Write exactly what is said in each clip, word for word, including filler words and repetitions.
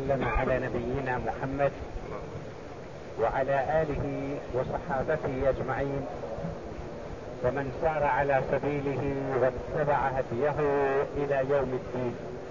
وسلم على نبينا محمد وعلى آله وصحابته أجمعين ومن سار على سبيله واتبع هديه إلى يوم الدين.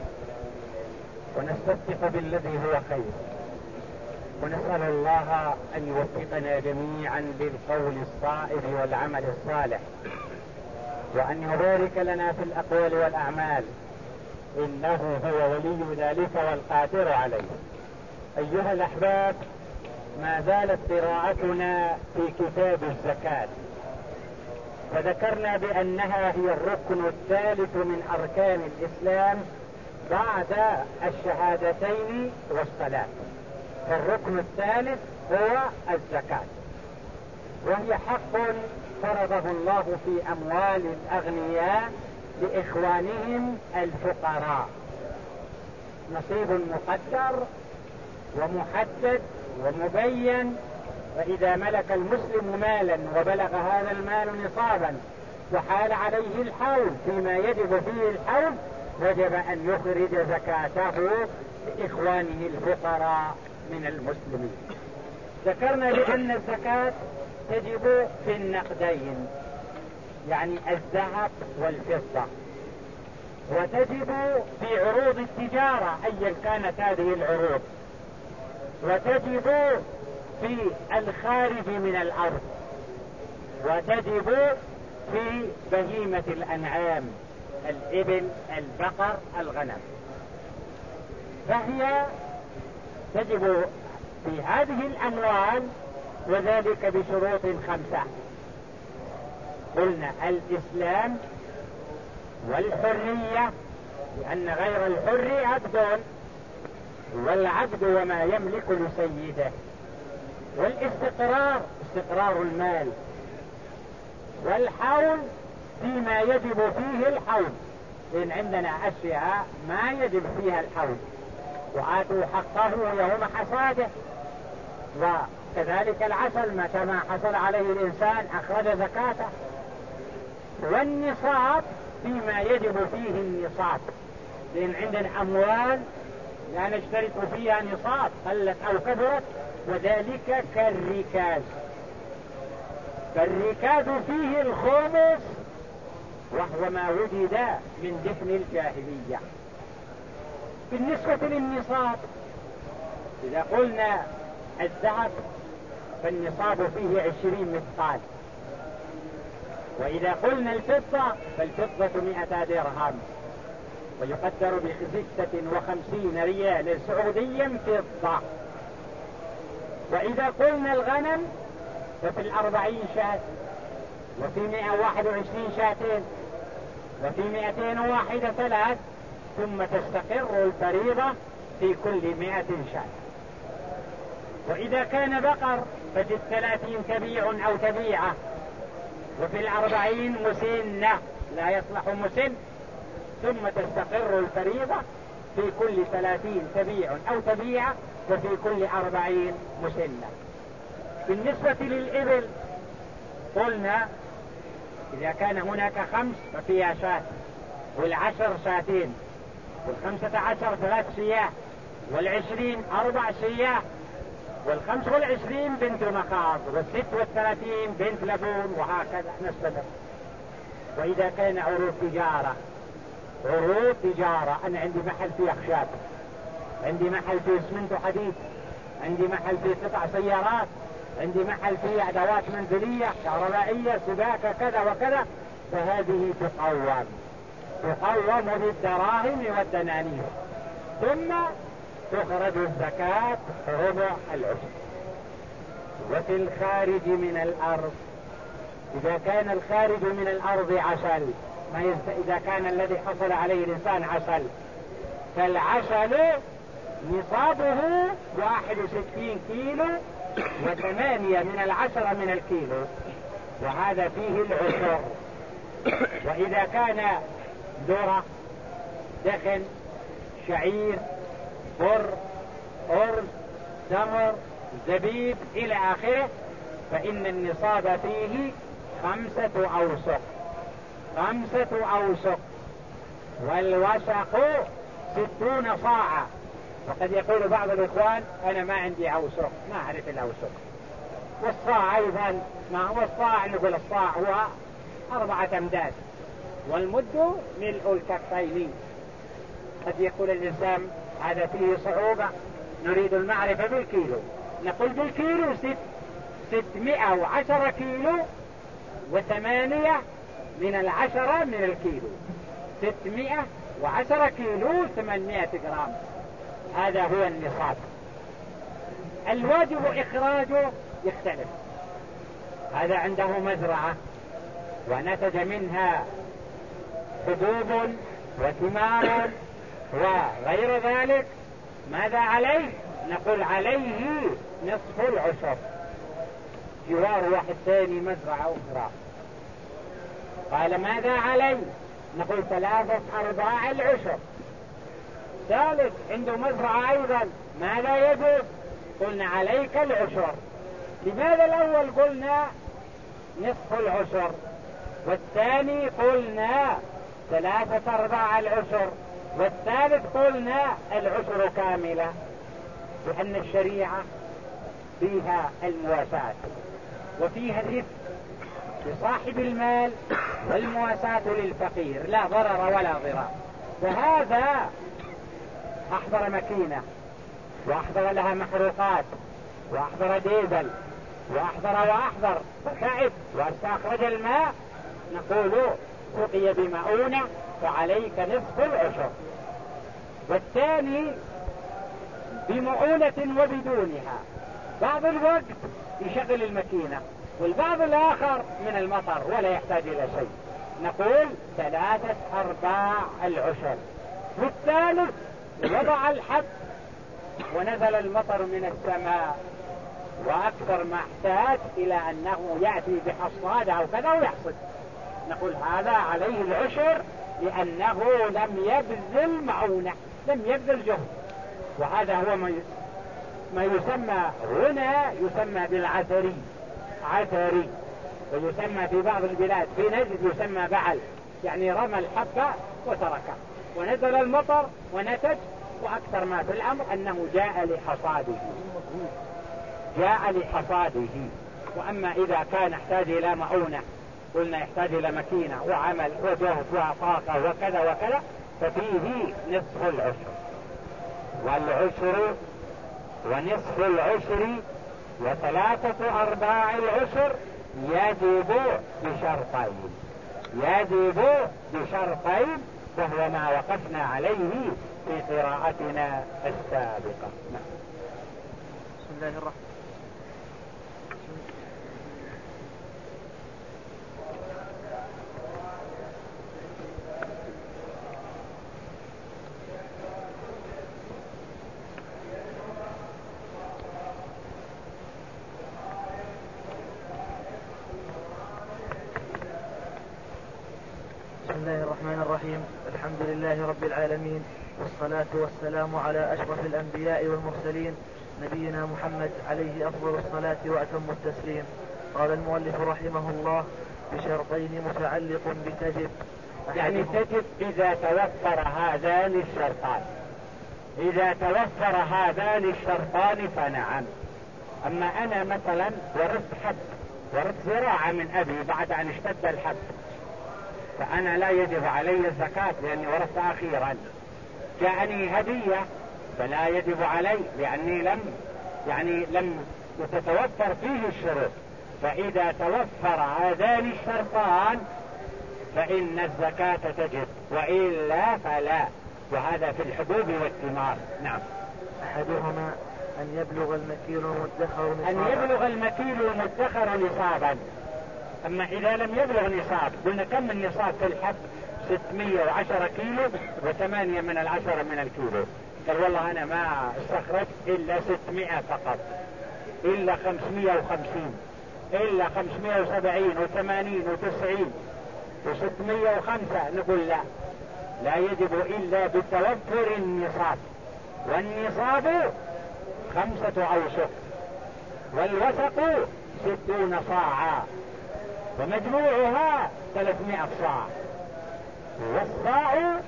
ونستفتح بالذي هو خير، ونسأل الله أن يوفقنا جميعا للقول الصائب والعمل الصالح، وأن يبارك لنا في الأقوال والأعمال، إنه هو ولي ذلك والقادر عليه. أيها الأحباب، ما زالت قراءتنا في كتاب الزكاة، فذكرنا بأنها هي الركن الثالث من أركان الإسلام بعد الشهادتين والصلاة. فالركن الثالث هو الزكاة، وهي حق فرضه الله في أموال الأغنياء لإخوانهم الفقراء، نصيب مقدر ومحدد ومبين. فإذا ملك المسلم مالا وبلغ هذا المال نصابا وحال عليه الحول فيما يجب فيه الحول، وجب أن يخرج زكاته لإخوانه الفقراء من المسلمين. ذكرنا بأن الزكاة تجب في النقدين، يعني الذهب والفضة، وتجب في عروض التجارة أيا كانت هذه العروض، وتجب في الخارج من الأرض، وتجب في بهيمة الأنعام، الإبل، البقر، الغنم. فهي تجب في هذه الأموال، وذلك بشروط خمسة. قلنا الإسلام والحرية، لأن غير الحر عبد، والعبد وما يملك لسيده، والاستقرار، استقرار المال، والحول فيما يجب فيه الحول، لأن عندنا أشياء ما يجب فيها الحول، وآتوا حقه يوم حصاده. وكذلك العسل، متى ما حصل عليه الإنسان أخرج زكاته. والنصاب فيما يجب فيه النصاب، لأن عندنا أموال لا نشترط فيها نصاب قلت أو كبرت، وذلك كالركاز. فالركاز فيه الخمس، وهو ما وجد من دفن الجاهلية. بالنسبة للنصاب، إذا قلنا الذهب فالنصاب فيه عشرين مثقال، وإذا قلنا الفضة فالفضة مئة درهم، ويقدر بستة وخمسين ريال سعوديا فضة. وإذا قلنا الغنم ففي الأربعين شاة، وفي مئة وواحد وعشرين شاتين، وفي مئتين وواحدة ثلاث، ثم تستقر الفريضة في كل مئة شاة. وإذا كان بقر ففي الثلاثين تبيع أو تبيعة، وفي الأربعين مسنة لا يصلح مسن، ثم تستقر الفريضة في كل ثلاثين تبيع أو تبيعة، وفي كل أربعين مسنة. بالنسبة للإبل قلنا إذا كان هناك خمس ففيها شاة، والعشر شاتين، والخمسة عشر ثلاث شياه، والعشرين أربع شياه، والخمس والعشرين بنت مخاض، والست والثلاثين بنت لبون، وهكذا نستمر. وإذا كان عروض تجارة، عروض تجارة، أنا عندي محل فيه أخشاب، عندي محل فيه اسمنت وحديد، عندي محل فيه قطع سيارات، عندي محل فيه أدوات منزلية كهربائية سباكة كذا وكذا، فهذه تقوم تقوم بالدراهم والدنانير، ثم تخرج الزكاة ربع العشر. وفي الخارج من الأرض، إذا كان الخارج من الأرض عسل، ما يست... إذا كان الذي حصل عليه الإنسان عسل، فالعسل نصابه واحد وستين كيلو، وثمانية من العشرة من الكيلو، وهذا فيه العشر. وإذا كان ذرة، دخن، شعير، بر، أرز، تمر، زبيب إلى آخره، فإن النصاب فيه خمسة أوسق، خمسة أوسق، والوسق ستون صاعا، وقد يقول بعض الإخوان أنا ما عندي أوسق، ما أعرف الأوسق. والصاع أيضا ما هو الصاع؟ نقول الصاع هو أربعة أمداد، والمد ملء الكفين. قد يقول الإنسان هذا فيه صعوبة، نريد المعرفة بالكيلو. نقول بالكيلو ست ستمائة وعشرة كيلو وثمانية من العشرة من الكيلو، ستمائة وعشرة كيلو ثمانمائة جرام، هذا هو النصاب. الواجب إخراجه يختلف، هذا عنده مزرعة ونتج منها حبوب وثمار وغير ذلك، ماذا عليه؟ نقول عليه نصف العشر. جوار واحد ثاني مزرعة أخرى قال ماذا عليه؟ نقول ثلاثة أرباع العشر. ثالث عنده مزرعة أيضا، ماذا يجوز؟ قلنا عليك العشر. لماذا الأول قلنا نصف العشر والثاني قلنا ثلاثة أرباع العشر والثالث قلنا العشر كاملة؟ لأن الشريعة فيها المواساة وفيها الرفق لصاحب المال والمواساة للفقير، لا ضرر ولا ضرار. فهذا أحضر مكينة وأحضر لها محروقات وأحضر ديزل وأحضر وأحضر فتعب واستخرج الماء، نقول سقي بمؤونة فعليك نصف العشر. والثاني بمؤونة وبدونها، بعض الوقت يشغل المكينة والبعض الآخر من المطر ولا يحتاج إلى شيء، نقول ثلاثة أرباع العشر. والثالث وضع الحب ونزل المطر من السماء وأكثر ما احتاج إلى أنه يأتي بحصاد أو كذا ويحصد، نقول هذا عليه العشر لأنه لم يبذل معونة، لم يبذل جهد. وهذا هو ما يسمى هنا يسمى بالعثري، عثري، ويسمى في بعض البلاد في نجد يسمى بعل، يعني رمى الحبة وتركه ونزل المطر ونتج. وأكثر ما في الأمر أنه جاء لحصاده، جاء لحصاده. وأما إذا كان يحتاج إلى معونة، قلنا يحتاج إلى مكينة وعمل وجهد وطاقة وكذا وكذا، ففيه نصف العشر. والعشر ونصف العشر وثلاثة أرباع العشر يجب بشرطين، يجب بشرطين، وهو ما وقفنا عليه في قراءتنا السابقة. بسم الله الرحمن بسم الله الرحمن الرحيم. الحمد لله رب العالمين، والصلاة والسلام على أشرف الأنبياء والمرسلين، نبينا محمد عليه أفضل الصلاة وأتم التسليم. قال المؤلف رحمه الله: بشرطين متعلق بتجب، يعني تجب إذا توفر هذان الشرطان، إذا توفر هذان الشرطان فنعم. أما أنا مثلا ورثت حب، ورثت زراعة من أبي بعد أن اشتد الحب، فأنا لا يجب علي الزكاة لأني ورثت أخيرا. جاءني هدية فلا يجب علي لأني لم يعني لم تتوفر فيه الشروط. فإذا توفر هذان الشرطان فإن الزكاة تجب، وإلا فلا. وهذا في الحبوب والثمار. نعم. أحدهما أن يبلغ المكيل المدخر نصابا، أن يبلغ المكيل المدخر نصابا. أما إذا لم يبلغ نصاب، قلنا كم النصاب في الحب؟ ستمائة وعشرة كيلو وثمانية من العشرة من الكيلو. قال والله أنا ما استخرج إلا ستمائة فقط، إلا خمسمائة وخمسين، إلا خمسمائة وسبعين وثمانين وتسعين وستمائة وخمسة، نقول لا، لا يجب إلا بتوفر النصاب. والنصاب خمسة أوسق، والوسق ستون صاعا، ومجموعها ثلاثمائة صاع. والصاع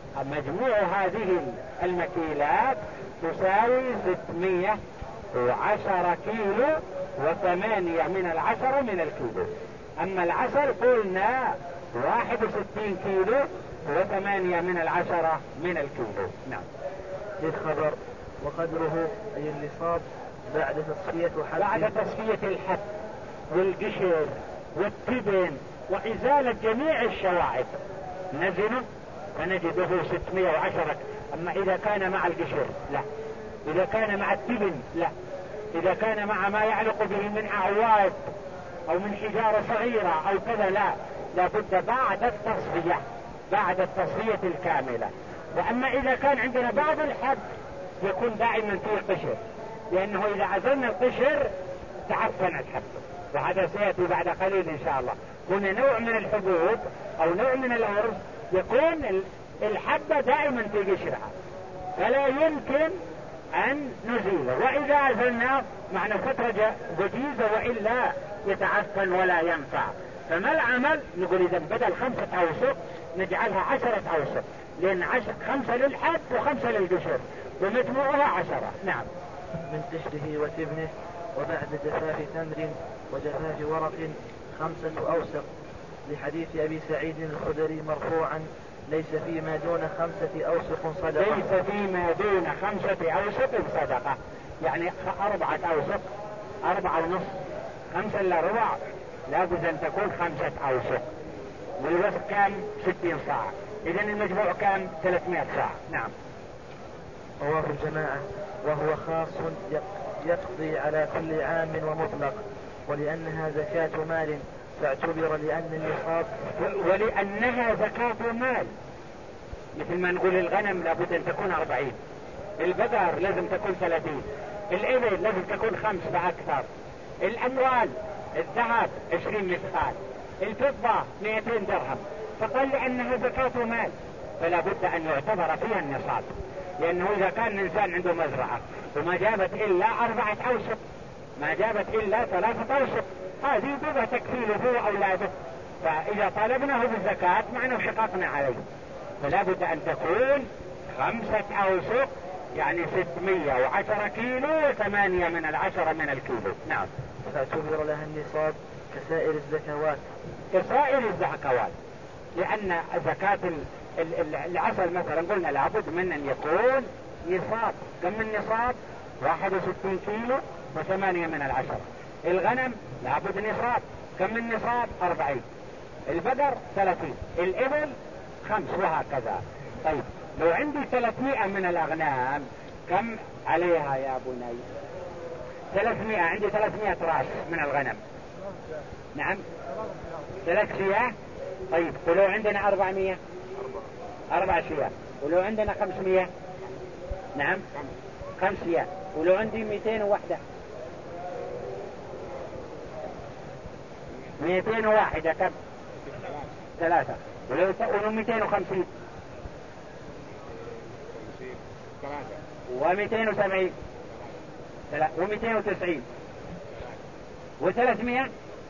مجموع هذه المكيلات تساوي ستمائة وعشرة كيلو وثمانية من العشرة من الكيلو. اما العسل قلنا واحد وستين كيلو وثمانية من العشرة من الكيلو. نعم. للخبر وقدره أي النصاب بعد تصفية حد بعد تصفية الحد والقشر والتبن وإزالة جميع الشواعب نزنه فنجده ستمائة وعشرة. أما إذا كان مع القشر لا، إذا كان مع التبن لا، إذا كان مع ما يعلق به من أعواد أو من حجارة صغيرة أو كذا لا، لابد بعد التصفية، بعد التصفية الكاملة. وأما إذا كان عندنا بعض الحد يكون دائما فيه قشر، لأنه إذا عزلنا القشر تعفن الحب، وهذا سيأتي بعد قليل إن شاء الله. هنا نوع من الحبوب أو نوع من الأرز يكون الحبة دائما في قشرها فلا يمكن أن نزيله، وإذا عزلناه معنا فترة وجيزة وإلا يتعفن ولا ينفع. فما العمل؟ نقول إذا بدل خمسة أوسق نجعلها عشرة أوسق، لأن عشر خمسة للحب وخمسة للقشر ومجموعها عشرة. نعم. من قشره وتبنه وبعد جفاف تمر وجفاف ورق خمسة أوسق، لحديث أبي سعيد الخدري مرفوعا: ليس فيما دون خمسة أوسق صدقة. ليس فيما دون خمسة أوسق صدقة، يعني أربعة أوسق، أربعة ونصف، خمسة إلا ربع، لابد أن تكون خمسة أوسق. والوسق كام؟ ستين صاع، إذن المجموع كام؟ ثلاثمائة صاع. نعم. رواه الجماعة. وهو خاص يقضي على كل عام ومطلق، ولأنها زكاة مال فاعتبر لأن النصاب ولأنها زكاة مال. مثل ما نقول الغنم لابد أن تكون أربعين، البقر لازم تكون ثلاثين، الإبل لازم تكون خمس فأكثر، الأموال الذهب عشرين مثقال، الفضة مئتين درهم. فقال لأنها زكاة مال فلا بد أن يعتبر فيها النصاب، لأنه إذا كان الإنسان عنده مزرعة وما جابت إلا أربعة أوسق، ما جابت إلا ثلاثة أوسق، هذه بضع تكفيله هو أولاده، فإذا طالبناه بالزكاة معنا وشققنا عليه، فلا بد أن تكون خمسة أوسق، يعني ستمائة وعشرة كيلو وثمانية من العشرة من الكيلو. نعم. فاعتبر لها النصاب كسائر الزكوات. كسائر الزكوات، لأن زكاة العسل مثلا قلنا لابد من أن يكون نصاب. كم من نصاب؟ واحد وستين كيلو وثمانية من العشرة. الغنم لابد نصاب. كم من نصاب؟ أربعين. البقر ثلاثين. الإبل خمس، وهكذا. طيب لو عندي ثلاثمائة من الأغنام كم عليها يا بني؟ ثلاثمائة، عندي ثلاثمائة راس من الغنم. نعم، ثلاث شياه. طيب ولو عندنا أربعمائة؟ أربع شياه. ولو عندنا خمسمائة؟ نعم خمس شياه. ولو عندي مئتين وواحدة؟ مئتين وواحدة كم؟ ثلاثة. ولو ولو مئتين وخمسين؟ ومئتين وسبعين؟ ومئتين وتسعين؟ وثلاثمائة؟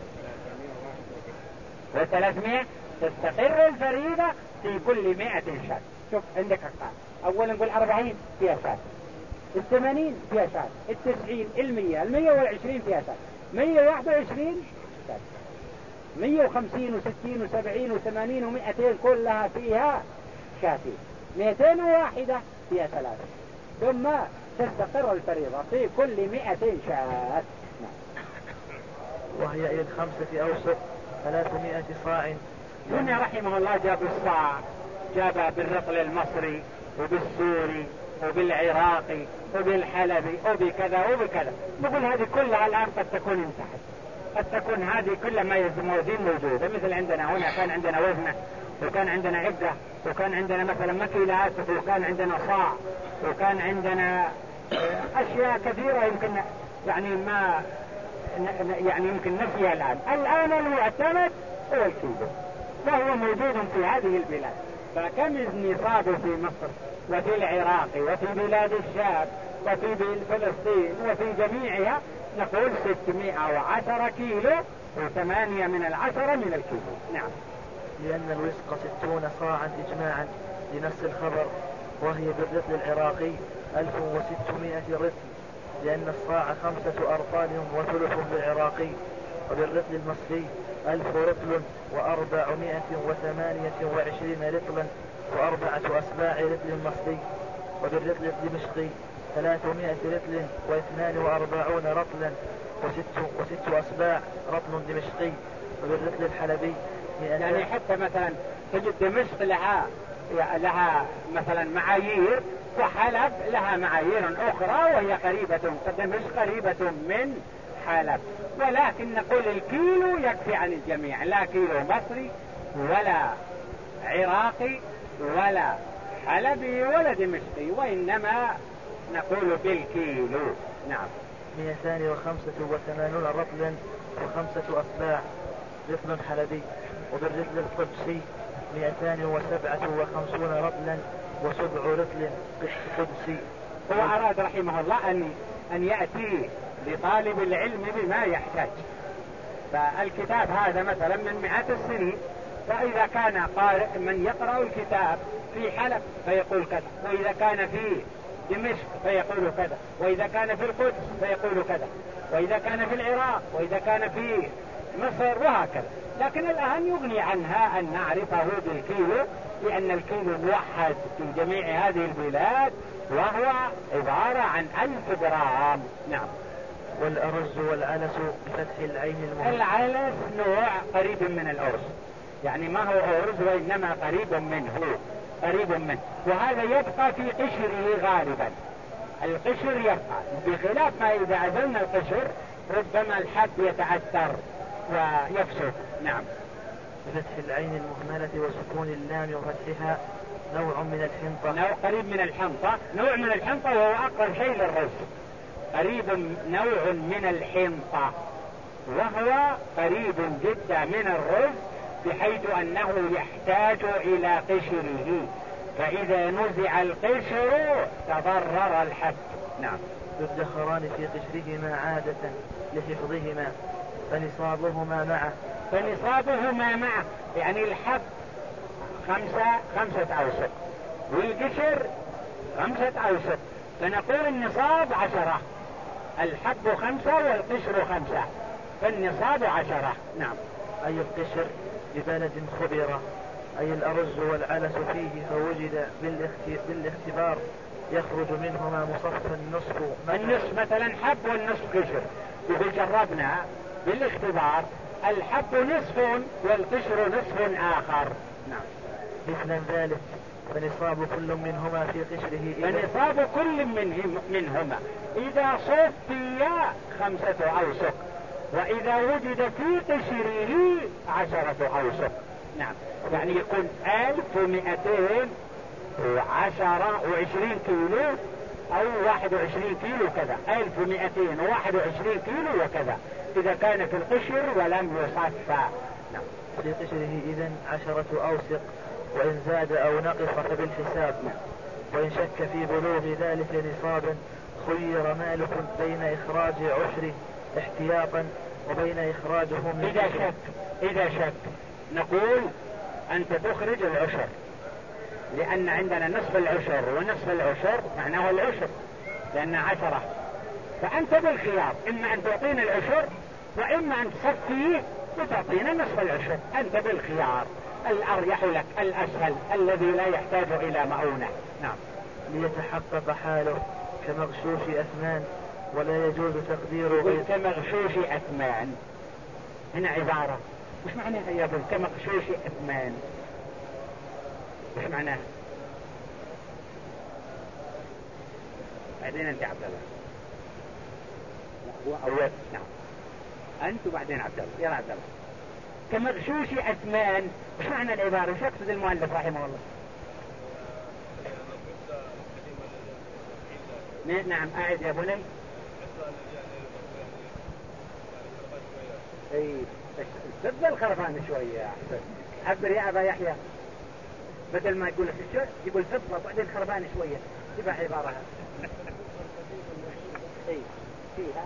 وثلاثمائة تستقر الفريضة في كل مائة شاة. شوف عندك أقطار، أولا نقول أربعين فيها شاة، الثمانين فيها شاة، التسعين، المية، المية والعشرين فيها شاة، مية وواحد وعشرين شاة، مية وخمسين وستين وسبعين وثمانين ومائتين كلها فيها شاتين، مئتين وواحدة فيها ثلاثة، ثم تستقر الفريضة في كل مائة شاة. وهي إلى الخمسة أوسق ثلاثمائة صاع. هنا رحمه الله جاب الصاع، جاب بالرطل المصري وبالسوري وبالعراقي وبالحلبي وبكذا وبكذا. نقول هذه كلها الآن قد تكون انتهت، قد تكون هذه كل ما يلزم وزين موجودة. مثل عندنا هنا كان عندنا وزنة، وكان عندنا عدة، وكان عندنا مثلا مكيلات، وكان عندنا صاع، وكان عندنا أشياء كثيرة يمكن يعني ما يعني يمكن نفيها الآن. الآن المعتمد هو الكيلو، فهو موجود في هذه البلاد. فكم نصابه في مصر وفي العراق وفي بلاد الشام وفي فلسطين وفي جميعها؟ نقول ستمائة وعشرة كيلو وثمانية من العشرة من الكيلو. نعم. لأن الوسق ستون صاعا إجماعا، لنفس الخبر، وهي بالرطل العراقي ألف وستمائة رطل، لأن الصاع خمسة أرطال وثلث بالعراقي. وبالرطل المصري ألف رطل وأربعمائة وثمانية وعشرين رطلا وأربعة أسباع رطل مصري. وبالرطل الدمشقي ثلاثمائة رطل واثنان وأربعون رطلا وست, وست أسباع رطل دمشقي. وبالرطل الحلبي يعني حتى مثلا تجد دمشق لها لها مثلا معايير، وحلب لها معايير أخرى وهي قريبة، دمشق قريبة من حلب، ولكن نقول الكيلو يكفي عن الجميع، لا كيلو مصري ولا عراقي ولا حلبي ولا دمشقي، وإنما نقول بالكيلو. نعم. مئتان وخمسة وثمانون رطلا وخمسة أسباع رطل حلبي. وبالرطل القدسي مئتان وسبعة وخمسون رطلا وسبع رطل قدسي. هو أراد رحمه الله أن أن يأتي لطالب العلم بما يحتاج. فالكتاب هذا مثلا من مئات السنين، فإذا كان قارئ من يقرأ الكتاب في حلب فيقول كذا، وإذا كان في دمشق فيقول كذا، وإذا كان في القدس فيقول كذا، وإذا كان في العراق، وإذا كان في مصر، وهكذا. لكن الآن يغني عنها أن نعرفه بالكيلو، لأن الكيلو موحد في جميع هذه البلاد، وهو عبارة عن ألف جرام. نعم. والأرز والعنس بفتح العين المهمة. العنس نوع قريب من الأرز، يعني ما هو أرز وإنما قريب منه، قريب منه، وهذا يبقى في قشره غالبا. القشر يبقى، بخلاف ما إذا عزلنا القشر ربما الحب يتعثر ويفسد. نعم. بفتح العين المهملة وسكون اللام وفتحها نوع من الحنطة. نوع قريب من الحنطة، نوع من الحنطة وهو أقرب شيء للرز، قريب نوع من الحنطة، وهو قريب جدا من الرز بحيث أنه يحتاج إلى قشره، فإذا نزع القشر تضرر الحب. نعم. يدخران في قشرهما عادة لحفظهما فنصابهما معه. فنصابهما معه يعني الحب خمسة خمسة أوسق والقشر خمسة أوسق، فنقول النصاب عشرة، الحب خمسة والقشر خمسة، فالنصاب عشرة. نعم. أي القشر ببلد خبرة، أي الأرز والعنس فيه فوجد بالاختبار يخرج منهما مصفى النصف. النصف مثلا حب والنصف قشر، يقول جربنا بالاختبار الحب نصف والقشر نصف آخر. نعم. مثل ذلك فنصاب كل منهما في قشره فنصاب كل منهم منهما إذا صفي خمسة أوسق، وإذا وجد في قشره عشرة أوسق. نعم. يعني يكون ألف ومئتين وعشرة وعشرين كيلو أو واحد وعشرين كيلو كذا، ألف ومئتين وواحد وعشرين كيلو وكذا إذا كان في القشر ولم يصفى. نعم. في قشره إذن عشرة أوسق، وإن زاد أو نقص فبالحساب. نعم. وإن شك في بلوغ ذلك نصابا خير مالك بين إخراج عشره احتياطا وبين إخراجه من إذا شك إذا شك نقول أنت تخرج العشر، لأن عندنا نصف العشر ونصف العشر معناه العشر لأن عشرة، فأنت بالخيار إما أن تعطينا العشر وإما أن تصفيه وتعطينا نصف العشر، أنت بالخيار، الأريح لك الأسهل الذي لا يحتاج إلى معونة. نعم. ليتحقق حاله كمغشوش أثمان ولا يجوز تقديره غير كمغشوش أثمان. هنا عبارة مش معناها يا ابن كمغشوش أثمان؟ مش معناها؟ بعدين أنت عبد الله هو أول. نعم. أنت وبعدين عبد الله. يا عبد الله كمغشوش أثمان، مش معنى العبارة؟ مش يقصد المؤلف رحمه الله؟ نعم. أعد يا بني. اي سد الخرفان شوية يا أحسن، عبر يا أبا يحيى، بدل ما يقول لك يقول سد وبعدين خرفان شوية، تبع عبارها. اي فيها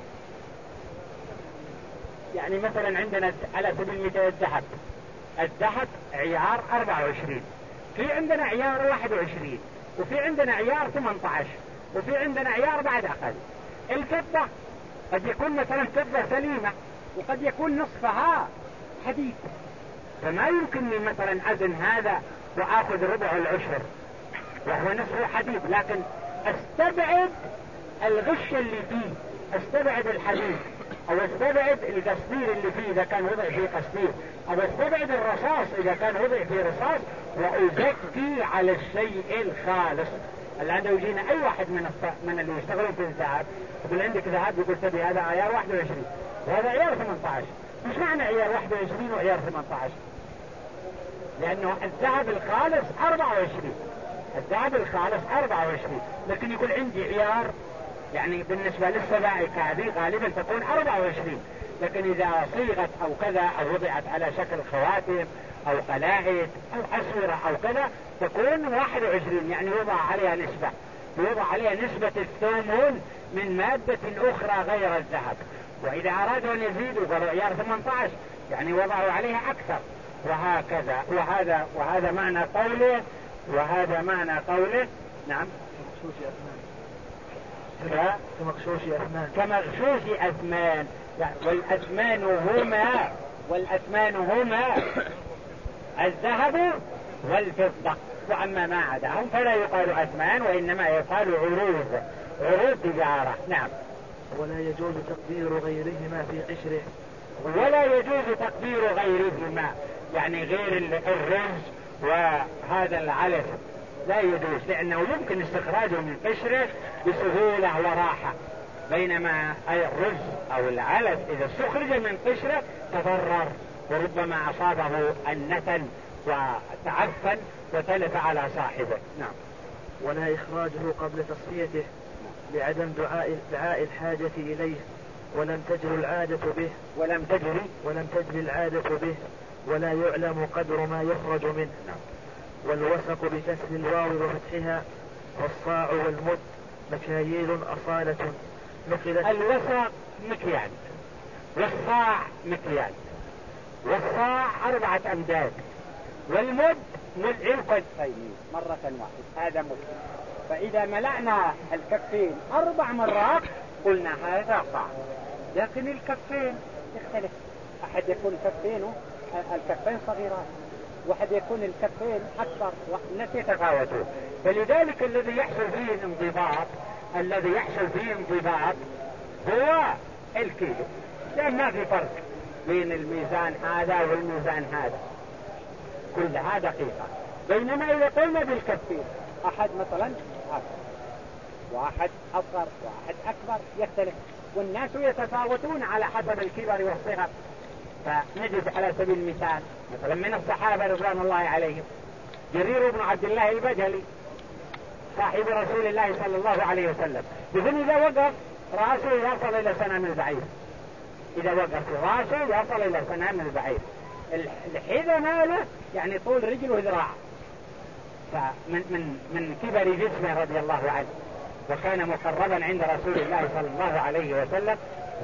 يعني مثلا عندنا على سبيل المثال الذهب، الذهب عيار أربعة وعشرين، في عندنا عيار واحد وعشرين، وفي عندنا عيار ثمانية عشر، وفي عندنا عيار بعد أقل. الفضة قد يكون مثلا فضة سليمة، وقد يكون نصفها حديد، فما يمكنني مثلا أزن هذا وآخذ ربع العشر وهو نصفه حديد، لكن استبعد الغش اللي فيه، استبعد الحديد، او استبعد القصدير اللي فيه اذا كان وضع فيه قصدير، او استبعد الرصاص اذا كان وضع فيه رصاص، وازكي على الشيء الخالص. الآن لو جينا اي واحد من الص... من اللي يشتغلون في الذهب يقول عندك ذهب، يقول تبي هذا عيار واحد وعشرين وهذا عيار ثمانية عشر، مش معنى عيار واحد وعشرين وعيار ثمانية عشر؟ لانه الذهب الخالص أربعة وعشرين، الذهب الخالص أربعة وعشرين، لكن يقول عندي عيار يعني بالنسبة للسبائك هذه غالبا تكون أربعة وعشرين، لكن إذا صيغت أو كذا أو وضعت على شكل خواتم أو قلائد أو أسورة أو كذا تكون واحد وعشرين، يعني وضع عليها نسبة، يوضع عليها نسبة الثمن من مادة أخرى غير الذهب. وإذا أرادوا أن يزيدوا قالوا عيار ثمانية عشر، يعني وضعوا عليها أكثر، وهكذا. وهذا وهذا معنى قوله وهذا معنى قوله نعم كمغشوش أثمان كمغشوش أثمان. والأثمان هما والأثمان هما الذهب والفضة، وأما ما عداهم فلا يقال أثمان وإنما يقال عروض، عروض تجارة. نعم. ولا يجوز تقدير غيرهما في قشره، ولا يجوز تقدير غيرهما، يعني غير الرز وهذا العلف لا يجوز، لأنه يمكن استخراجه من قشره بسهولة وراحة، بينما الرز أو العلف إذا استخرج من قشره تضرر وربما أصابه النتن وتعفن وتلف على صاحبه. نعم. ولا إخراجه قبل تصفيته لعدم دعاء دعاء الحاجة إليه، ولم تجري العادة به ولم تجري ولم تجري العادة به ولا يعلم قدر ما يخرج منه. نعم. والوسق بكسر الواو وفتحها، والصاع والمد مكاييل أصالة نقلت. الوسق مكيال، والصاع مكيال، والصاع أربعة أمداد، والمد ملء الكفين مرة واحدة، هذا مد. فإذا ملأنا الكفين أربع مرات قلنا هذا صاع، لكن الكفين يختلف، أحد يكون كفينه الكفين صغيرات، واحد يكون الكفين أكبر، والناس يتفاوتون. فلذلك الذي يحصل فيه الانضباط الذي يحصل فيه انضباط هو الكيلو، لأن ما في فرق بين الميزان هذا والميزان هذا، كلها دقيقة. بينما إذا قلنا بالكفين أحد مثلا أكبر واحد أصغر واحد أكبر يختلف، والناس يتفاوتون على حسب الكبر والصغر. فنجد على سبيل المثال مثلا من الصحابة رضوان الله عليهم جرير بن عبد الله البجلي صاحب رسول الله صلى الله عليه وسلم، يقول إذا وقف رأسه يصل إلى سنام البعير، إذا وقف رأسه يصل إلى سنام البعير. الحذاء ماله يعني طول رجله ذراع، فمن من من كبر جسمه رضي الله عنه، وكان مقربا عند رسول الله صلى الله عليه وسلم،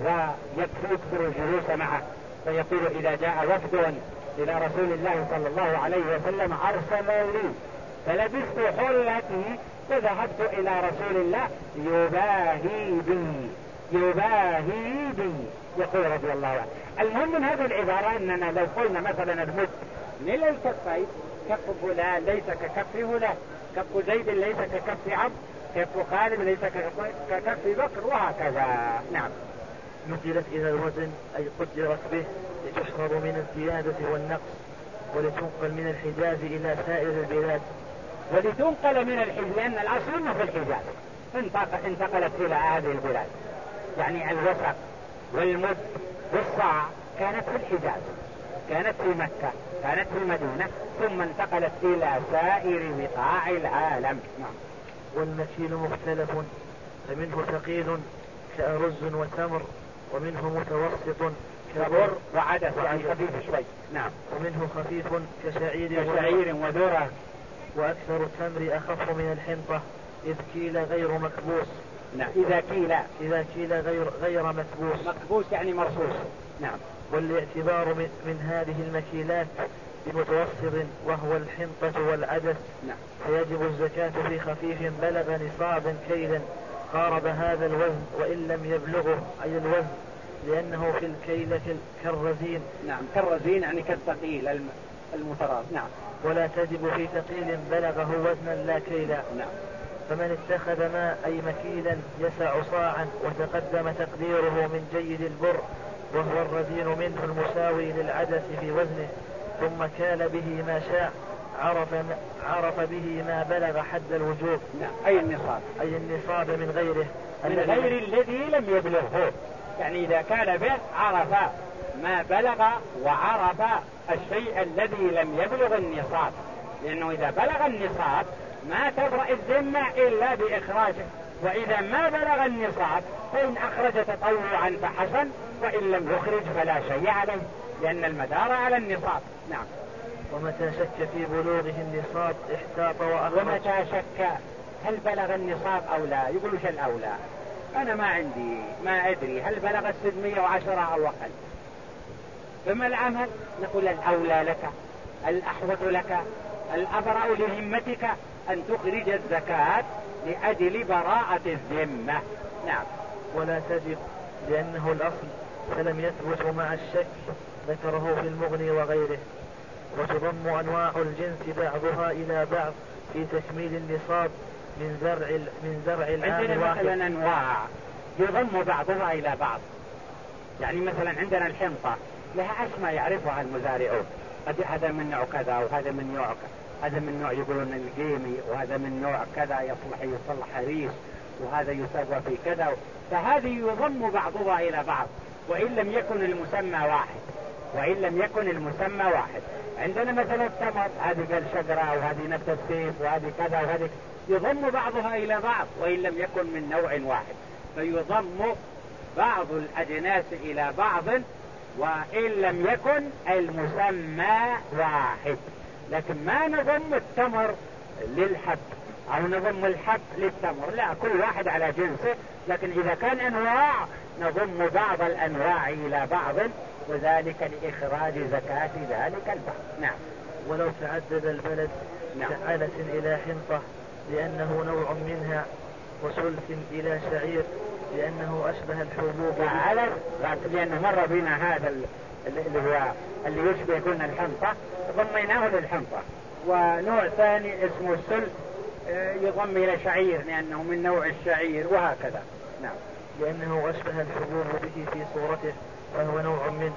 ويكثر الجلوس معه، فيقول إذا جاء وفد إلى رسول الله صلى الله عليه وسلم أرسلوا لي فلبست حلتي وذهبت إلى رسول الله يباهي بي يباهي بي يقول رضي الله عنه. المهم من هذه العبارة أننا لو قلنا مثلا المد ملء الكفين، كف فلان ليس ككف فلان، كف زيد ليس ككف عبد، كف خالد ليس ككف بكر، وهكذا. نعم. نقلت إلى الوزن أي قدرت به لتحفظ من الزيادة والنقص، ولتنقل من الحجاز إلى سائر البلاد. ولتنقل من الحجاز لأن الأصل إنه في الحجاز، انتقلت إلى هذه البلاد، يعني الوسق والمد والصاع كانت في الحجاز، كانت في مكة، كانت في المدينة، ثم انتقلت إلى سائر بقاع العالم. نعم. والمكيل مختلف، فمنه ثقيل كأرز وتمر، ومنه متوسط كبر وعدس يعني خفيف شوي. نعم. ومنه خفيف كشعير كشعير وذرة. وأكثر التمر أخف من الحنطة إذ كيل غير مكبوس. نعم. إذا كيل إذا كيل غير غير مكبوس. مكبوس يعني مرصوص. نعم. والاعتبار من, من هذه المكيلات بمتوسط وهو الحنطة والعدس. نعم. فيجب الزكاة في خفيف بلغ نصابا كيلا قارب هذا الوزن وإن لم يبلغه أي الوزن، لأنه في الكيل كالرزين. نعم، كالرزين يعني كالثقيل المتراض. نعم. ولا تجب في ثقيل بلغه وزنا لا كيلا. نعم. فمن اتخذ ماء أي مكيلا يسع صاعا وتقدم تقديره من جيد البر وهو الرزين منه المساوي للعدس في وزنه، ثم كال به ما شاء عرف, عرف به ما بلغ حد الوجوب. نعم. أي النصاب. أي النصاب من غيره من غير الذي لم يبلغه، يعني إذا كان به عرف ما بلغ وعرف الشيء الذي لم يبلغ النصاب، لأنه إذا بلغ النصاب ما تبرأ الذمة إلا بإخراجه، وإذا ما بلغ النصاب فإن أخرج تطوعا فحسن، وإن لم يخرج فلا شيء عليه، لأن المدار على النصاب. نعم. ومتى شك في بلوغه النصاب احتاط وأخرج. ومتى شك هل بلغ النصاب أو لا، يقول وش الأولى؟ أنا ما عندي ما أدري هل بلغ الستمائة وعشرة أو أقل، فما العمل؟ نقول الأولى لك، الأحوط لك، الأبرأ لذمتك أن تخرج الزكاة لأجل براءة الذمة. نعم. ولا تجب لأنه الأصل فلم يثبت مع الشك، ذكره في المغني وغيره. وتضم أنواع الجنس بعضها إلى بعض في تكميل النصاب من زرع من زرع العام عندنا الواحد. مثلا أنواع يضم بعضها إلى بعض، يعني مثلا عندنا الحنطة لها أسماء يعرفها المزارعون، هذا من نوع كذا وهذا من نوع كذا، هذا من نوع يقولون القيمي، وهذا من نوع كذا يصلح يصلح ريش، وهذا يسوى في كذا، فهذه يضم بعضها إلى بعض وإن لم يكن المسمى واحد، وإن لم يكن المسمى واحد. عندنا مثلا التمر، هذه قال شجرة وهذه نبتة سيف وهذه كذا وهذه، يضم بعضها إلى بعض وإن لم يكن من نوع واحد، فيضم بعض الأجناس إلى بعض وإن لم يكن المسمى واحد. لكن ما نضم التمر للحب أو نضم الحب للتمر، لا، كل واحد على جنسه، لكن إذا كان أنواع نضم بعض الأنواع إلى بعض، وذلك لإخراج زكاة ذلك البعض. نعم. ولو تعدد البلد نعم. كعلة إلى حنطة لأنه نوع منها، وسلس إلى شعير لأنه أشبه الحبوب. علف لأنه مر بنا هذا اللي هو اللي يشبه قلنا الحنطة، ضميناه للحنطة. ونوع ثاني اسمه السلس يضم إلى شعير لأنه من نوع الشعير، وهكذا. نعم. لأنه أشبه الحبوب به في صورته وهو نوع منه.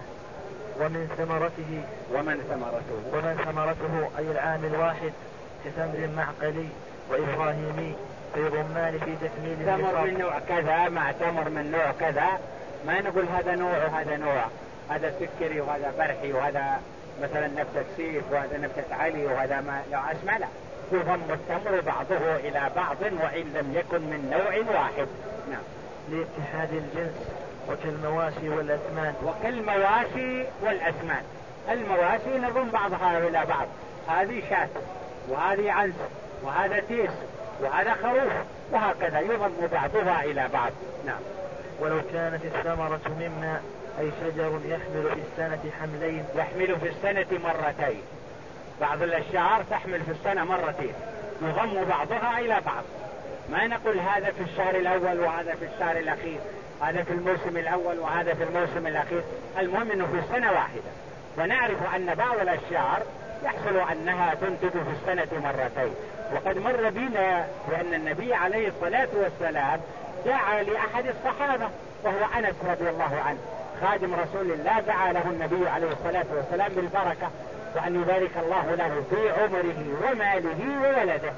ومن ثمرته ومن ثمرته ومن ثمرته أي العام الواحد كتمر معقلي وإبراهيمي فيضمان في تكميل النصاب. تمر من نوع كذا مع تمر من نوع كذا، ما نقول هذا نوع وهذا نوع، هذا سكري وهذا برحي وهذا مثلا نبتة سيف وهذا نبتة علي وهذا ما لو أسمع، لا، يضم التمر بعضه إلى بعض وإن لم يكن من نوع واحد. نعم. لاتحاد الجنس وكالمواشي والأثمان. وكالمواشي والأثمان، المواشي نضم بعضها إلى بعض، هذه شاة وهذه عنز وهذا تيس وهذا خروف، وهكذا يضم بعضها إلى بعض. نعم. ولو كانت الثمرة مما أي شجر يحمل في السنة حملين. يحمل في السنة مرتين، بعض الأشجار تحمل في السنة مرتين، يضم بعضها إلى بعض، ما نقول هذا في الشهر الأول وهذا في الشهر الأخير، هذا في الموسم الأول وهذا في الموسم الأخير، المهم أنه في السنة واحدة. ونعرف أن بعض الأشجار يحصل أنها تنتج في السنة مرتين، وقد مر بنا بأن النبي عليه الصلاة والسلام دعا لأحد الصحابة وهو أنس رضي الله عنه خادم رسول الله، دعا له النبي عليه الصلاة والسلام بالبركة وأن يبارك الله له في عمره وماله وولده.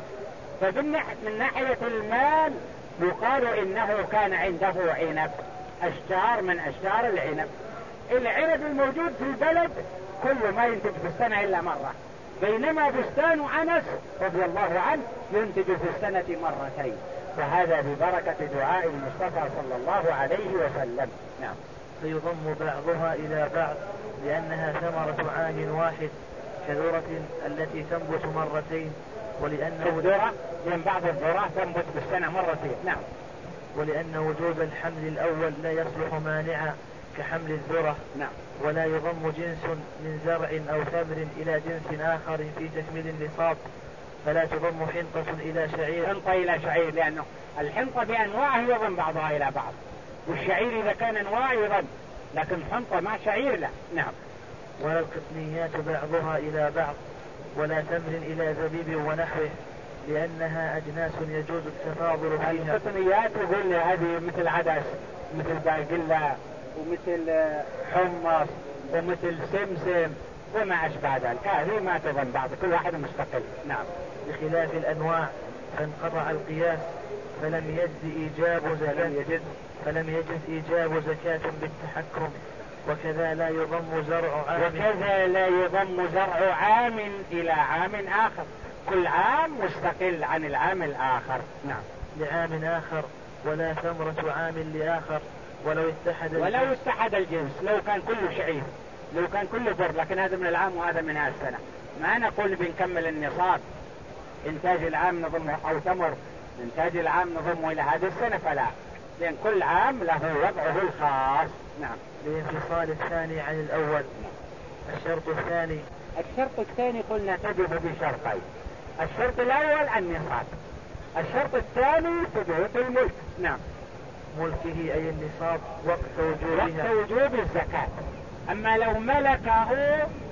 فمن ناحية المال يقال إنه كان عنده عنب، أشجار من أشجار العنب. العنب الموجود في البلد كل ما ينتج في السنة إلا مرة، بينما بستان أنس رضي الله عنه ينتج في السنة مرتين، وهذا ببركة دعاء المصطفى صلى الله عليه وسلم. نعم. فيضم بعضها إلى بعض لأنها ثمرة عام واحد كذرة التي تنبت مرتين، ولأن الذرة من بعض الذرة تنبت بالسنة مرتين. نعم. ولأن وجود الحمل الأول لا يصلح مانعا كحمل الذرة. نعم. ولا يضم جنس من زرع أو تمر إلى جنس آخر في تكميل النصاب، فلا تضم حنطة إلى شعير. حنطة إلى شعير، لأنه الحنطة بأنواعه يضم بعضها إلى بعض، والشعير إذا كان أنواع يضم، لكن حنطة مع شعير لا. نعم. ولا القطنيات بعضها إلى بعض، ولا تمر إلى زبيب ونحوه، لأنها أجناس يجوز التفاضل فيها. القطنيات وقلنا هذه مثل عدس، مثل باقلة، ومثل حمص، ومثل سمسم، وما أشبه ذلك، هذه ما تظن بعض، كل واحد مستقل. نعم. بخلاف الأنواع فانقطع القياس فلم يجز إيجاب زكاة فلم يجز إيجاب زكاة بالتحكم. وكذا لا يضم زرع عام وكذا لا يضم زرع عام إلى عام آخر، كل عام مستقل عن العام الآخر. نعم. لعام آخر، ولا ثمرة عام لآخر، ولو اتحد ولو اتحد الجنس، لو كان كله شعير، لو كان كله بر، لكن هذا من العام وهذا من هذه السنة، ما نقول بنكمل النصاب إنتاج العام نضمه، أو ثمر إنتاج العام نضمه إلى هذه السنة، فلا، لأن كل عام له وضعه الخاص. نعم. لانفصال الثاني عن الأول. الشرط الثاني الشرط الثاني قلنا تجب بشرطين، الشرط الأول النصاب، الشرط الثاني ثبوت الملك. نعم. ملكه أي النصاب وقت وجوبها، وقت وجوب الزكاة. أما لو ملكه